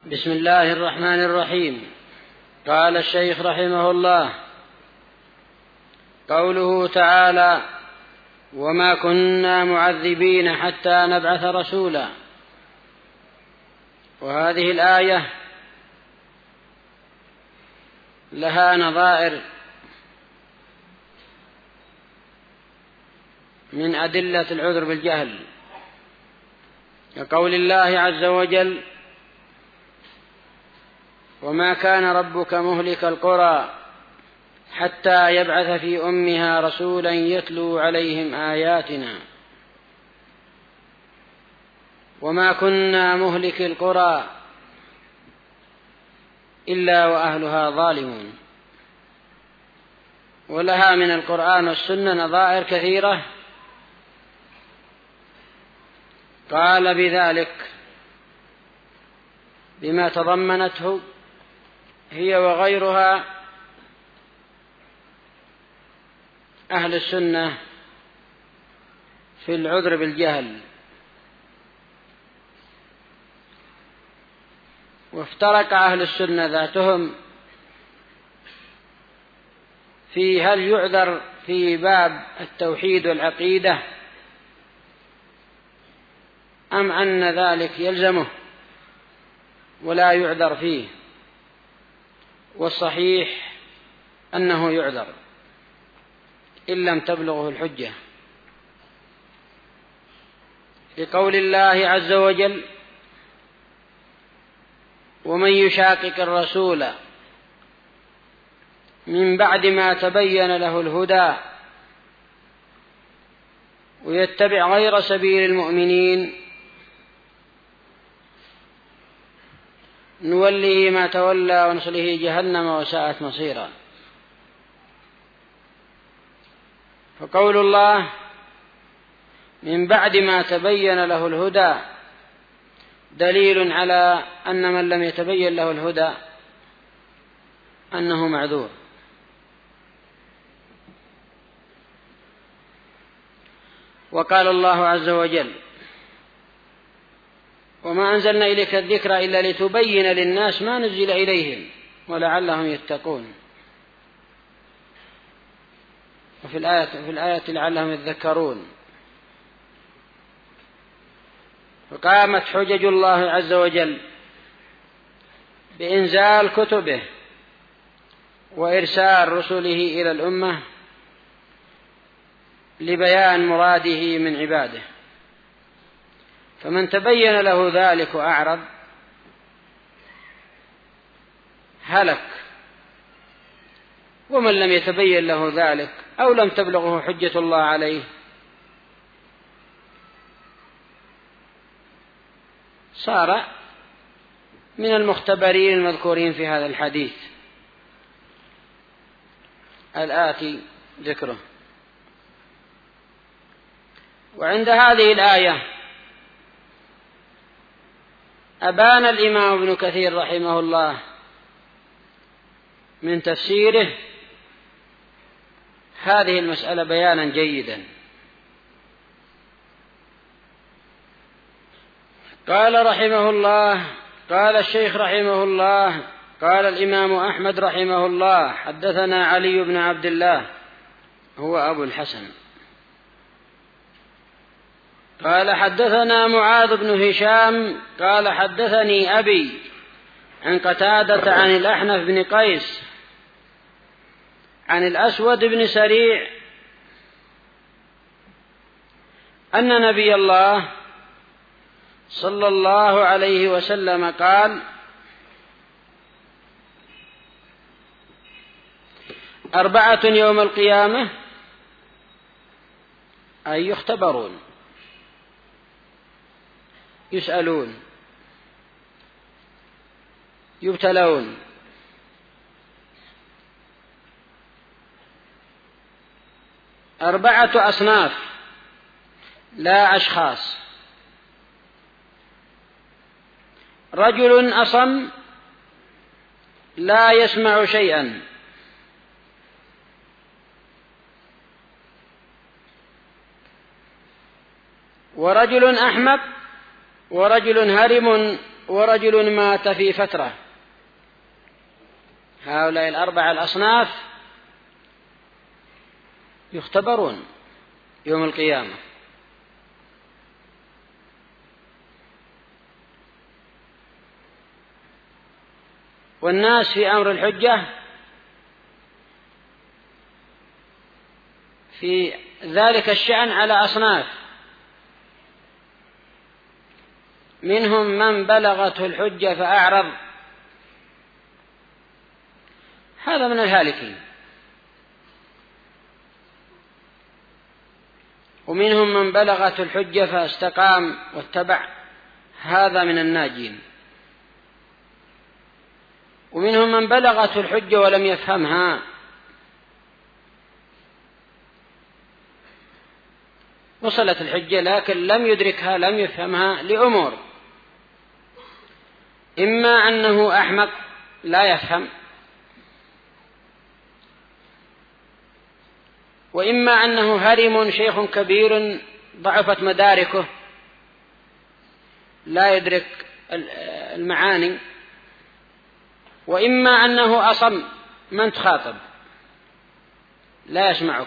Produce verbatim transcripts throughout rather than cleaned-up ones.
بسم الله الرحمن الرحيم. قال الشيخ رحمه الله: قوله تعالى: وما كنا معذبين حتى نبعث رسولا. وهذه الآية لها نظائر من أدلة العذر بالجهل، كقول الله عز وجل: وما كان ربك مهلك القرى حتى يبعث في أمها رسولا يتلو عليهم آياتنا وما كنا مهلك القرى إلا وأهلها ظالمون. ولها من القرآن والسنة نظائر كثيرة قال بذلك بما تضمنته هي وغيرها أهل السنة في العذر بالجهل. وافترق أهل السنة ذاتهم في هل يعذر في باب التوحيد والعقيدة أم أن ذلك يلزمه ولا يعذر فيه. والصحيح أنه يعذر إن لم تبلغه الحجة، لقول الله عز وجل: ومن يشاقق الرسول من بعد ما تبين له الهدى ويتبع غير سبيل المؤمنين نوله ما تولى ونصله جهنم وساءت مصيرا. فقول الله من بعد ما تبين له الهدى دليل على أن من لم يتبين له الهدى أنه معذور. وقال الله عز وجل: وما أنزلنا إليك الذكر إلا لتبين للناس ما نزل إليهم ولعلهم يتقون. وفي الآية في الآية لعلهم يذكرون. فقامت حجج الله عز وجل بإنزال كتبه وإرسال رسله إلى الأمة لبيان مراده من عباده. فمن تبين له ذلك وأعرض هلك، ومن لم يتبين له ذلك أو لم تبلغه حجة الله عليه صار من المختبرين المذكورين في هذا الحديث الآتي ذكره. وعند هذه الآية أبان الإمام ابن كثير رحمه الله من تفسيره هذه المسألة بيانا جيدا. قال رحمه الله: قال الشيخ رحمه الله: قال الإمام أحمد رحمه الله: حدثنا علي بن عبد الله هو أبو الحسن قال حدثنا معاذ بن هشام قال حدثني أبي عن قتادة عن الأحنف بن قيس عن الأسود بن سريع أن نبي الله صلى الله عليه وسلم قال: أربعة يوم القيامة أي يختبرون يسألون يبتلون: أربعة أصناف لا أشخاص: رجل أصم لا يسمع شيئا، ورجل أحمق، ورجل هرم، ورجل مات في فترة. هؤلاء الأربعة الأصناف يختبرون يوم القيامة. والناس في أمر الحجة في ذلك الشأن على أصناف، منهم من بلغته الحجة فأعرض، هذا من الهالكين، ومنهم من بلغته الحجة فاستقام واتبع، هذا من الناجين، ومنهم من بلغته الحجة ولم يفهمها، وصلت الحجة لكن لم يدركها لم يفهمها لأمور، إما أنه أحمق لا يفهم، وإما أنه هرم شيخ كبير ضعفت مداركه لا يدرك المعاني، وإما أنه أصم من تخاطب لا يسمعك،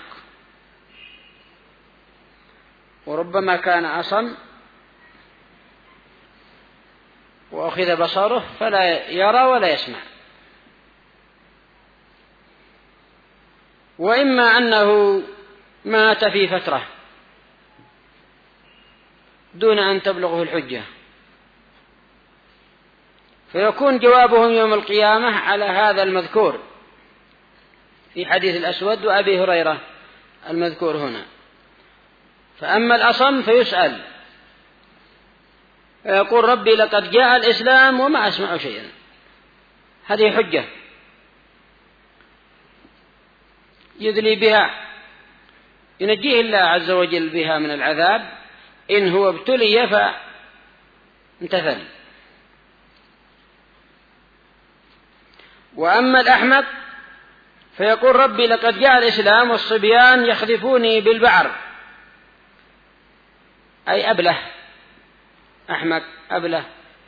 وربما كان أصم وأخذ بصره فلا يرى ولا يسمع، وإما أنه مات في فترة دون أن تبلغه الحجة، فيكون جوابهم يوم القيامة على هذا المذكور في حديث الأسود وأبي هريرة المذكور هنا. فأما الأصم فيسأل فيقول ربي لقد جاء الإسلام وما أسمع شيئا، هذه حجة يدلي بها ينجيه الله عز وجل بها من العذاب إن هو ابتلي فامتثل. وأما الأحمق فيقول ربي لقد جاء الإسلام والصبيان يخذفوني بالبعر، أي أبله، أحمق أبله.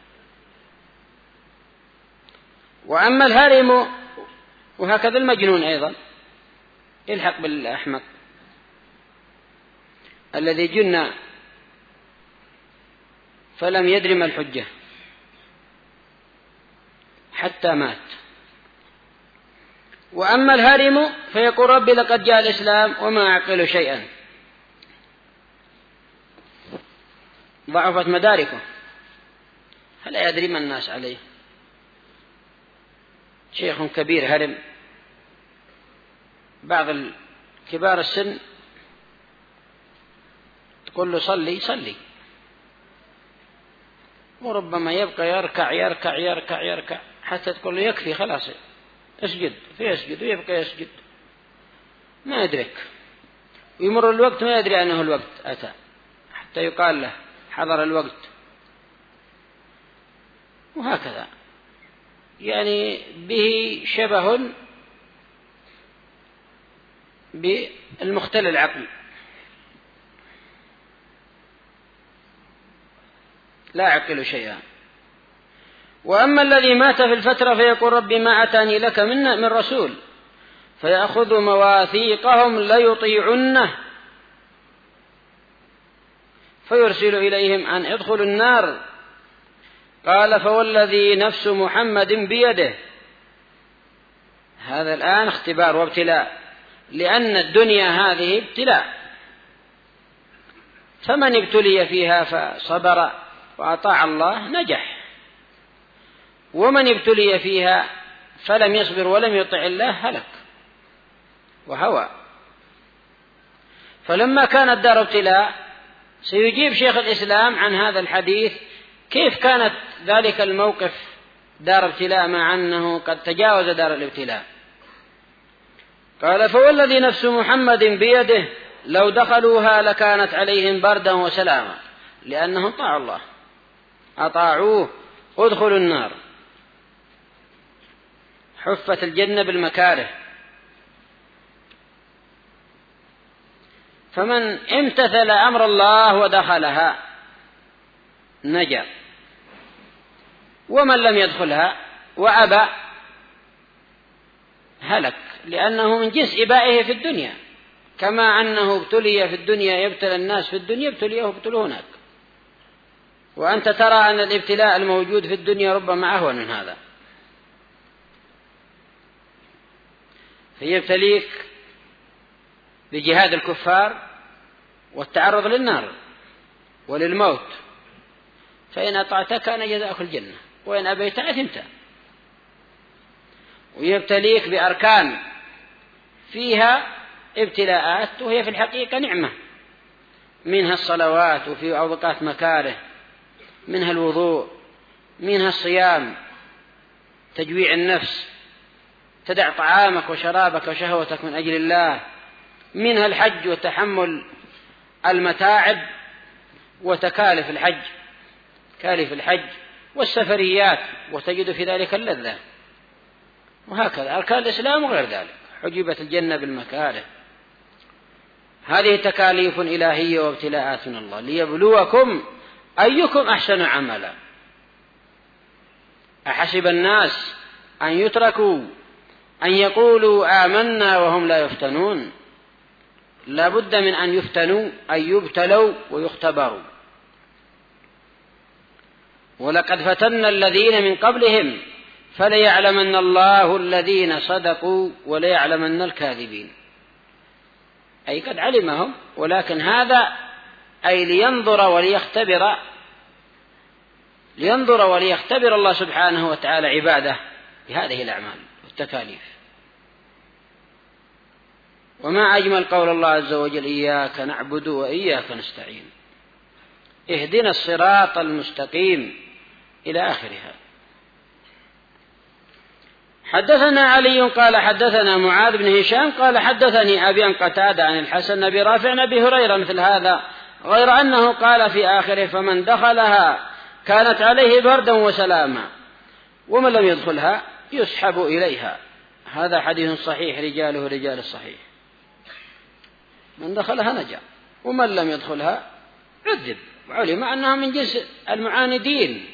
وأما الهرم وهكذا المجنون أيضا يلحق بالأحمق الذي جن فلم يدر ما الحجة حتى مات. وأما الهرم فيقول ربي لقد جاء الإسلام وما أعقل شيئا، ضعفت مداركه فلا يدري ما الناس عليه، شيخ كبير هرم، بعض كبار السن تقول له صلي صلي، وربما يبقى يركع يركع يركع يركع حتى تقول له يكفي خلاص اسجد فيسجد ويبقى يسجد ما يدرك، ويمر الوقت ما يدري أنه الوقت أتى حتى يقال له حضر الوقت. وهكذا يعني به شبه بالمختل العقل، لا يعقل شيئا. وأما الذي مات في الفترة فيقول ربي ما أتاني لك من من رسول فيأخذ مواثيقهم ليطيعنه فيرسل إليهم أن ادخلوا النار، قال فوالذي نفس محمد بيده. هذا الآن اختبار وابتلاء، لأن الدنيا هذه ابتلاء، فمن ابتلي فيها فصبر وأطاع الله نجح، ومن ابتلي فيها فلم يصبر ولم يطع الله هلك وهوى. فلما كانت دار ابتلاء سيجيب شيخ الإسلام عن هذا الحديث كيف كانت ذلك الموقف دار ابتلاء مع أنه قد تجاوز دار الابتلاء. قال فوالذي نفس محمد بيده لو دخلوها لكانت عليهم بردا وسلاما، لأنهم طاعوا الله أطاعوه ادخلوا النار، حفت الجنة بالمكاره. فمن امتثل أمر الله ودخلها نجا، ومن لم يدخلها وأبى هلك، لأنه من جنس إبائه في الدنيا، كما أنه ابتلي في الدنيا يبتلى الناس في الدنيا ابتليه ابتلوا هناك. وأنت ترى أن الابتلاء الموجود في الدنيا ربما أهون من هذا، فيبتليك بجهاد الكفار والتعرض للنار وللموت، فإن أطعت كان جزاؤك الجنة وإن أبيت أثمت. ويبتليك بأركان فيها ابتلاءات وهي في الحقيقة نعمة، منها الصلوات وفي أوقات مكاره، منها الوضوء، منها الصيام تجويع النفس، تدع طعامك وشرابك وشهوتك من أجل الله، منها الحج وتحمل المتاعب وتكالف الحج كالف الحج والسفريات، وتجد في ذلك اللذة. وهكذا أركان الإسلام وغير ذلك، حجبت الجنة بالمكاره. هذه تكاليف إلهية وابتلاءات من الله ليبلوكم أيكم أحسن عملا. أحسب الناس أن يتركوا أن يقولوا آمنا وهم لا يفتنون؟ لا بد من أن يفتنوا، أن يبتلوا ويختبروا. ولقد فتنا الذين من قبلهم فليعلمن الله الذين صدقوا وليعلمن الكاذبين. أي قد علمهم، ولكن هذا أي لينظر وليختبر لينظر وليختبر الله سبحانه وتعالى عباده بهذه الأعمال والتكاليف. وما أجمل قول الله عز وجل: إياك نعبد وإياك نستعين، اهدنا الصراط المستقيم، إلى آخرها. حدثنا علي قال حدثنا معاذ بن هشام قال حدثني أبي عن قتادة عن الحسن أبي رافع عن أبي هريرة مثل هذا، غير أنه قال في آخره: فمن دخلها كانت عليه بردا وسلاما، ومن لم يدخلها يسحب إليها. هذا حديث صحيح رجاله رجال الصحيح. من دخلها نجا، ومن لم يدخلها عذب. وعلم أنها من جنس المعاندين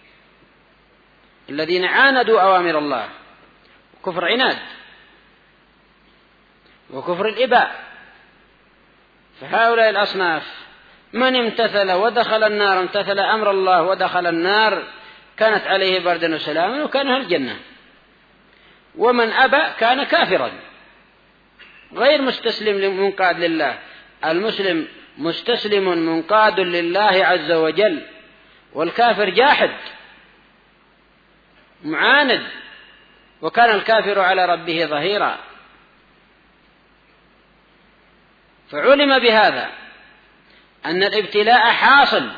الذين عاندوا أوامر الله، كفر عناد وكفر الإباء. فهؤلاء الأصناف من امتثل ودخل النار، امتثل أمر الله ودخل النار، كانت عليه بردا وسلاما وكان أهل الجنة. ومن أبى كان كافرا غير مستسلم منقاد لله. المسلم مستسلم منقاد لله عز وجل، والكافر جاحد معاند، وكان الكافر على ربه ظهيرا. فعلم بهذا أن الابتلاء حاصل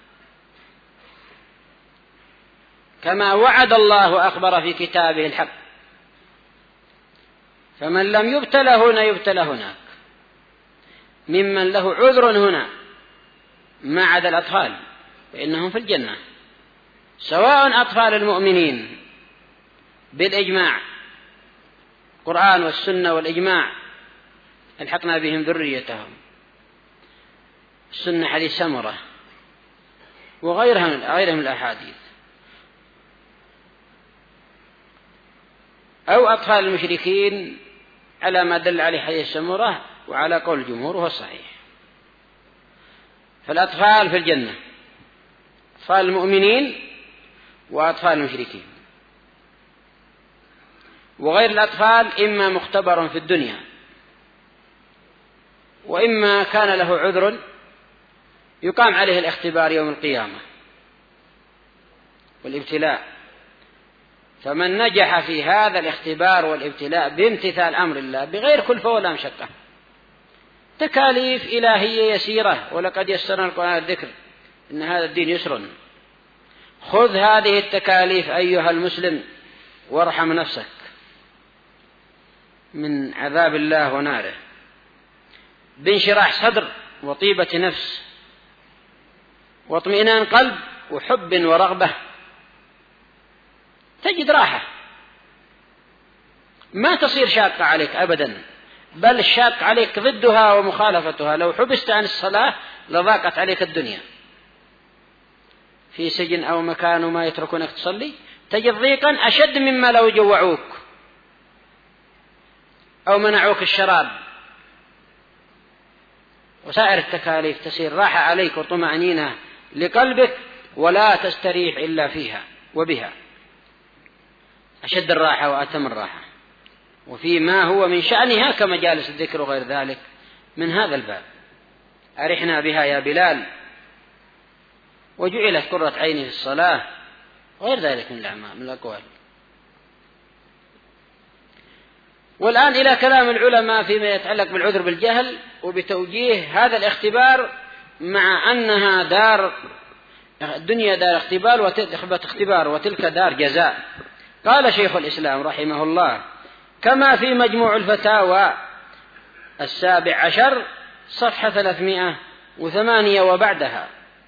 كما وعد الله وأخبر في كتابه الحق، فمن لم يبتلى هنا يبتلى هناك، ممن له عذر هنا ما عدا الأطفال فإنهم في الجنة، سواء أطفال المؤمنين بالإجماع، القرآن والسنة والإجماع الحقنا بهم ذريتهم، السنة حديث سمرة وغيرها غيرها من الأحاديث، أو أطفال المشركين على ما دل عليه حديث سمرة وعلى قول الجمهور وهو الصحيح. فالأطفال في الجنة، أطفال المؤمنين وأطفال المشركين. وغير الأطفال إما مختبر في الدنيا، وإما كان له عذر يقام عليه الاختبار يوم القيامة والابتلاء. فمن نجح في هذا الاختبار والابتلاء بامتثال أمر الله بغير كلفة ولا مشقة، تكاليف إلهية يسيرة، ولقد يسرنا القرآن الذكر إن هذا الدين يسر. خذ هذه التكاليف أيها المسلم وارحم نفسك من عذاب الله وناره بانشراح صدر وطيبة نفس واطمئنان قلب وحب ورغبة، تجد راحة، ما تصير شاقة عليك أبدا، بل الشاق عليك ضدها ومخالفتها. لو حبست عن الصلاة لضاقت عليك الدنيا، في سجن أو مكان وما يتركونك تصلي، تجد ضيقا أشد مما لو جوعوك أو منعوك الشراب. وسائر التكاليف تسير راحة عليك وطمأنينة لقلبك، ولا تستريح إلا فيها وبها، أشد الراحة وأتم الراحة، وفيما هو من شأنها كمجالس الذكر وغير ذلك من هذا الباب. أرحنا بها يا بلال، وجعلت قرة عيني في الصلاة، غير ذلك من الأعمال من الأقوال. والآن إلى كلام العلماء فيما يتعلق بالعذر بالجهل وبتوجيه هذا الاختبار، مع أنها دار الدنيا دار اختبار واختبار وتلك دار جزاء. قال شيخ الإسلام رحمه الله كما في مجموع الفتاوى السابع عشر صفحة ثلاثمائة وثمانية وبعدها،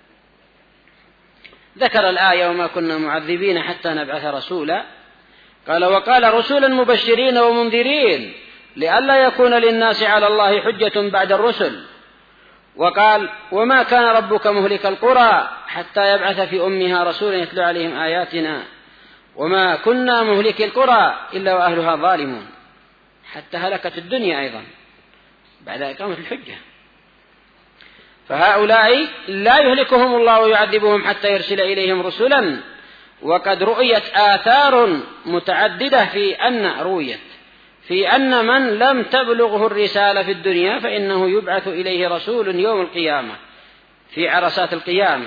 ذكر الآية وما كنا معذبين حتى نبعث رسولا، قال وقال رسولا مبشرين ومنذرين لئلا يكون للناس على الله حجة بعد الرسل، وقال وما كان ربك مهلك القرى حتى يبعث في أمها رسولا يتلو عليهم آياتنا وما كنا مهلك القرى إلا وأهلها ظالمون، حتى هلكت الدنيا أيضا بعد إقامة الحجة. فهؤلاء لا يهلكهم الله ويعذبهم حتى يرسل إليهم رسلا، وقد رؤيت آثار متعددة في أن رؤيت في أن من لم تبلغه الرسالة في الدنيا فإنه يبعث إليه رسول يوم القيامة في عرصات القيامة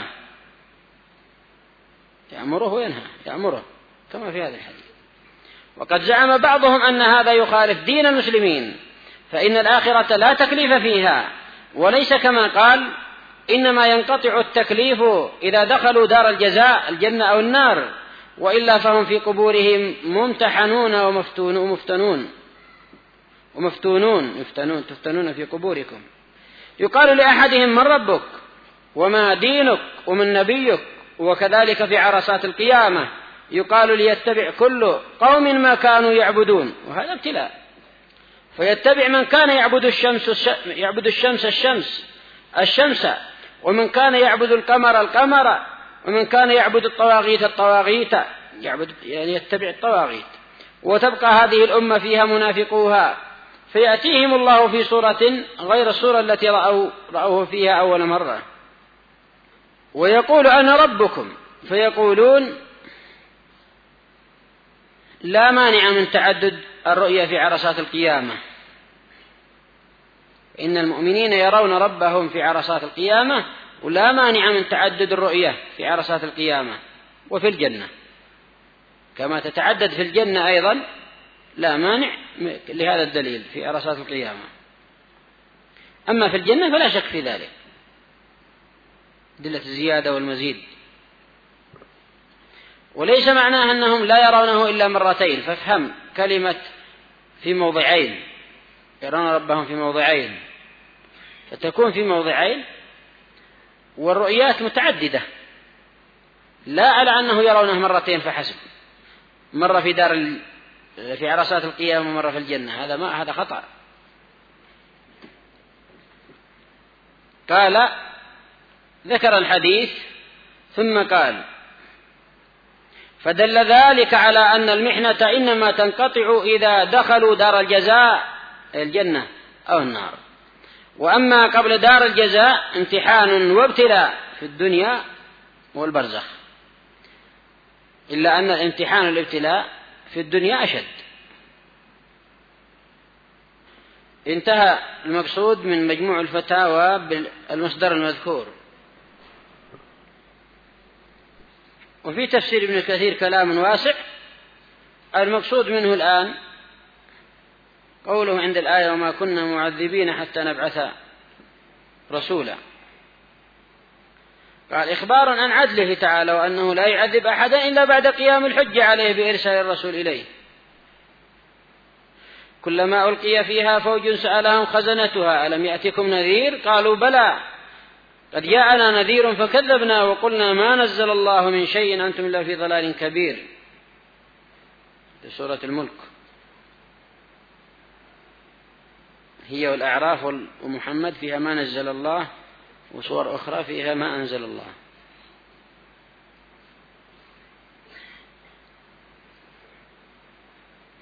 يأمره وينهى يأمره كما في هذا الحديث. وقد زعم بعضهم أن هذا يخالف دين المسلمين، فإن الآخرة لا تكليف فيها، وليس كما قال إنما ينقطع التكليف إذا دخلوا دار الجزاء الجنة أو النار، وإلا فهم في قبورهم ممتحنون ومفتون ومفتنون ومفتونون يفتنون تفتنون في قبوركم. يقال لأحدهم من ربك وما دينك ومن نبيك، وكذلك في عرصات القيامة يقال ليتبع كل قوم ما كانوا يعبدون، وهذا ابتلاء، فيتبع من كان يعبد الشمس يعبد الشمس الشمس الشمس ومن كان يعبد القمر القمر ومن كان يعبد الطواغيت الطواغيت يعبد يعني يتبع الطواغيت. وتبقى هذه الأمة فيها منافقوها، فيأتيهم الله في صورة غير الصورة التي رأوا رأوه فيها أول مرة، ويقول أنا ربكم، فيقولون لا مانع من تعدد الرؤية في عرصات القيامة، إن المؤمنين يرون ربهم في عرصات القيامة، ولا مانع من تعدد الرؤية في عرصات القيامة وفي الجنة كما تتعدد في الجنة أيضا، لا مانع لهذا الدليل في عرصات القيامة. أما في الجنة فلا شك في ذلك، دلة الزيادة والمزيد. وليس معناه أنهم لا يرونه إلا مرتين، فافهم كلمة في موضعين، يرون ربهم في موضعين، فتكون في موضعين والرؤيات متعددة، لا على أنه يرونه مرتين فحسب، مرة في دار ال... في عرصات القيامة ومرة في الجنة، هذا ما هذا خطأ. قال ذكر الحديث ثم قال فدل ذلك على أن المحنة إنما تنقطع إذا دخلوا دار الجزاء الجنة أو النار، وأما قبل دار الجزاء امتحان وابتلاء في الدنيا والبرزخ، إلا أن الامتحان والابتلاء في الدنيا أشد. انتهى المقصود من مجموع الفتاوى بالمصدر المذكور. وفي تفسير ابن كثير كلام واسع، المقصود منه الآن قوله عند الآية وما كنا معذبين حتى نبعث رسولا، قال إخبار عن عدله تعالى وأنه لا يعذب أحدا إلا بعد قيام الحجة عليه بإرسال الرسول إليه. كلما ألقي فيها فوج سألهم خزنتها ألم يأتكم نذير قالوا بلى قد جاءنا نذير فكذبنا وقلنا ما نزل الله من شيء أنتم إلا في ضلال كبير، في سورة الملك. هي والأعراف ومحمد فيها ما نزل الله، وصور أخرى فيها ما أنزل الله.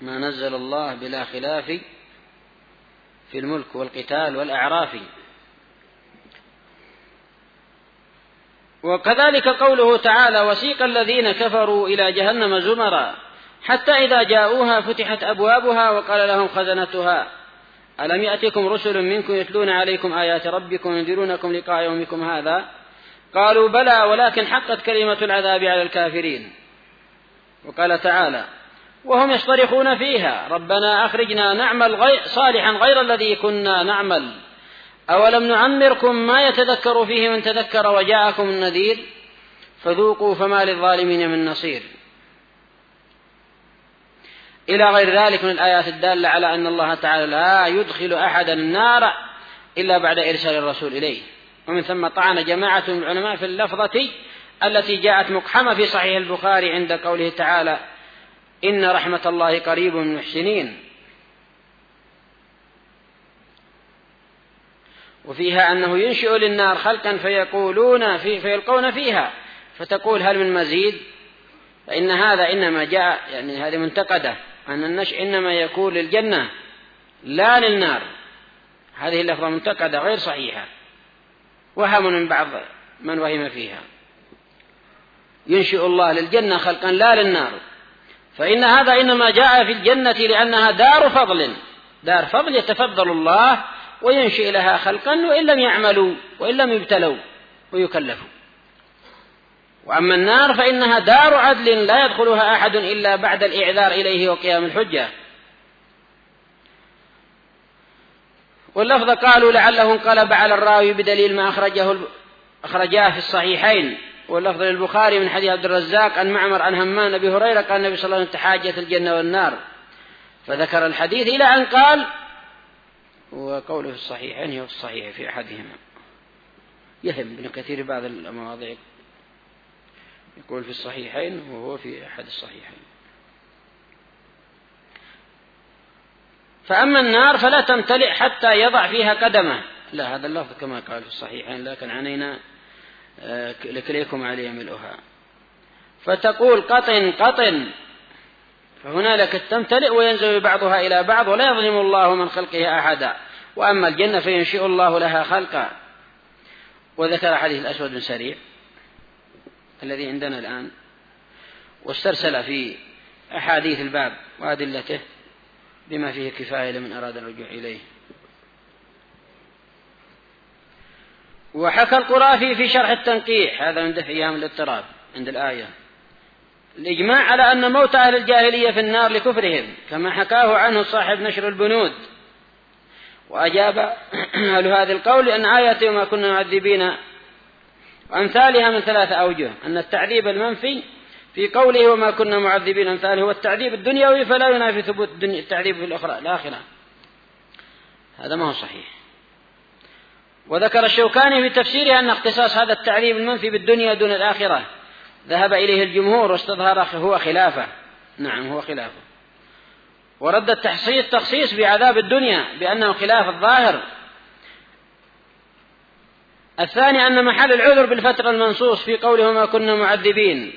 ما نزل الله بلا خلاف في الملك والقتال والأعراف. وكذلك قوله تعالى: وسيق الذين كفروا إلى جهنم زمرا حتى إذا جاءوها فتحت أبوابها وقال لهم خزنتها ألم يأتكم رسل منكم يتلون عليكم آيات ربكم وينذرونكم لقاء يومكم هذا قالوا بلى ولكن حقت كلمة العذاب على الكافرين. وقال تعالى: وهم يصطرخون فيها ربنا أخرجنا نعمل غير صالحا غير الذي كنا نعمل أولم نعمركم ما يتذكر فيه من تذكر وجاءكم النذير فذوقوا فما للظالمين من نصير، إلى غير ذلك من الآيات الدالة على أن الله تعالى لا يدخل أحدا النار إلا بعد إرسال الرسول إليه. ومن ثم طعن جماعة من العلماء في اللفظة التي جاءت مقحمة في صحيح البخاري عند قوله تعالى: إن رحمة الله قريب من المحسنين، وفيها أنه ينشئ للنار خلقا فيقولون في فيلقون فيها فتقول هل من مزيد، فإن هذا إنما جاء يعني هذه منتقدة أن النشء إنما يكون للجنة لا للنار. هذه اللفظة منتقدة غير صحيحة، وهم من بعض من وهم فيها. ينشئ الله للجنة خلقا لا للنار، فإن هذا إنما جاء في الجنة لأنها دار فضل، دار فضل يتفضل الله وينشئ لها خلقا وإن لم يعملوا وإن لم يبتلوا ويكلفوا. وأما النار فإنها دار عدل لا يدخلها أحد إلا بعد الإعذار إليه وقيام الحجة. واللفظ قالوا لعله انقلب على الراوي بدليل ما أخرجه أخرجاه في الصحيحين. واللفظ للبخاري من حديث عبد الرزاق عن معمر عن همام أبي هريرة قال النبي صلى الله عليه وسلم: تحاجت الجنة والنار، فذكر الحديث إلى أن قال: وقوله في الصحيحين هو في الصحيح في أحدهما. يهم ابن كثير بعض المواضيع يقول في الصحيحين وهو في أحد الصحيحين. فأما النار فلا تمتلئ حتى يضع فيها قدمه، لا هذا اللفظ كما قال في الصحيحين لكن عنينا لكليكم عليه ملؤها، فتقول قطن قطن، فهنالك تمتلئ وينزل بعضها إلى بعض ولا يظلم الله من خلقه أحدا. وأما الجنة فينشئ الله لها خلقا. وذكر حديث الأسود بن سريع الذي عندنا الآن، واسترسل في أحاديث الباب وأدلته بما فيه كفاية لمن أراد الرجوع إليه. وحكى القرافي في شرح التنقيح، هذا من دفع إيهام الاضطراب عند الآية، الإجماع على أن موت أهل الجاهلية في النار لكفرهم كما حكاه عنه صاحب نشر البنود. وأجاب أهل هذا القول أن آية وما كنا معذبين وأمثالها من ثلاثة أوجه: أن التعذيب المنفي في قوله وما كنا معذبين أمثاله هو التعذيب الدنيوي فلا ينافي ثبوت التعذيب في الأخرى الآخرة، هذا ما هو صحيح. وذكر الشوكاني في تفسيره أن اختصاص هذا التعذيب المنفي بالدنيا دون الآخرة ذهب إليه الجمهور واستظهر هو خلافه. نعم هو خلافه. ورد التحصيل التخصيص بعذاب الدنيا بأنه خلاف الظاهر. الثاني أن محل العذر بالفترة المنصوص في قوله ما كنا معذبين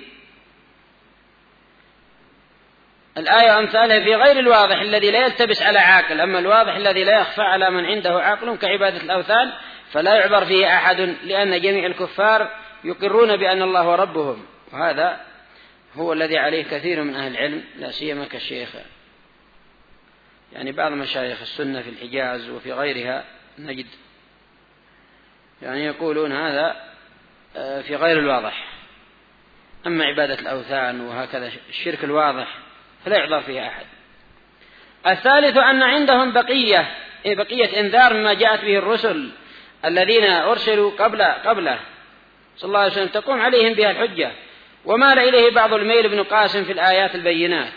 الآية أمثالها في غير الواضح الذي لا يلتبس على عاقل، أما الواضح الذي لا يخفى على من عنده عقل كعبادة الأوثان فلا يعبر فيه أحد، لأن جميع الكفار يقرون بأن الله هو ربهم، وهذا هو الذي عليه كثير من أهل العلم لا سيما كالشيخ يعني بعض مشايخ السنة في الحجاز وفي غيرها نجد يعني يقولون هذا في غير الواضح. أما عبادة الأوثان وهكذا الشرك الواضح فلا يعذر فيه أحد. الثالث أن عندهم بقية بقية إنذار مما جاءت به الرسل الذين أرسلوا قبل قبله صلى الله عليه وسلم تقوم عليهم بها الحجة، ومال إليه بعض الميل بن قاسم في الآيات البينات.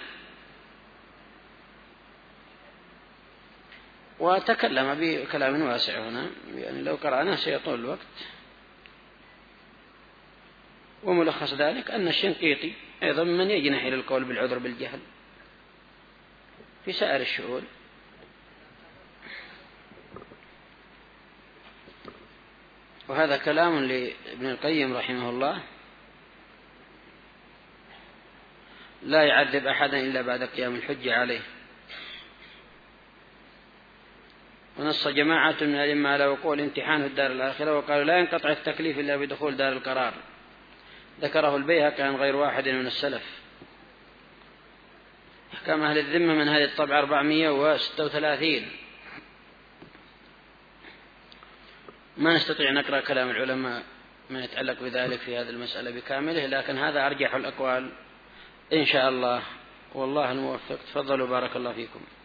وتكلم بكلام واسع هنا، يعني لو قرأناه سيطول الوقت. وملخص ذلك أن الشنقيطي أيضا من يجنح إلى القول بالعذر بالجهل في سائر الشؤون. وهذا كلام لابن القيم رحمه الله: لا يعذب أحدا إلا بعد قيام الحجة عليه. ونص جماعة من الأئمة على وقوع الامتحان في الدار الآخرة، وقالوا لا ينقطع التكليف إلا بدخول دار القرار. ذكره البيهقي عن غير واحد من السلف. أحكام أهل الذمة من هذه الطبعة أربعمائة وستة وثلاثين. ما نستطيع نقرأ كلام العلماء ما يتعلق بذلك في هذه المسألة بكامله، لكن هذا أرجح الأقوال إن شاء الله، والله الموفق. تفضلوا بارك الله فيكم.